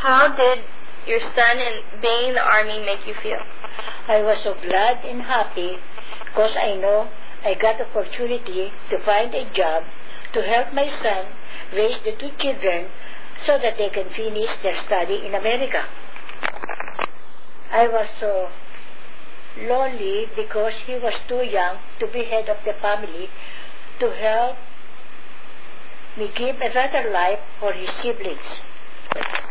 How did your son and being in the Army make you feel? I was so glad and happy because I know I got opportunity to find a job to help my son raise the 2 children so that they can finish their study in America. I was so lonely because he was too young to be head of the family to help me give a better life for his siblings.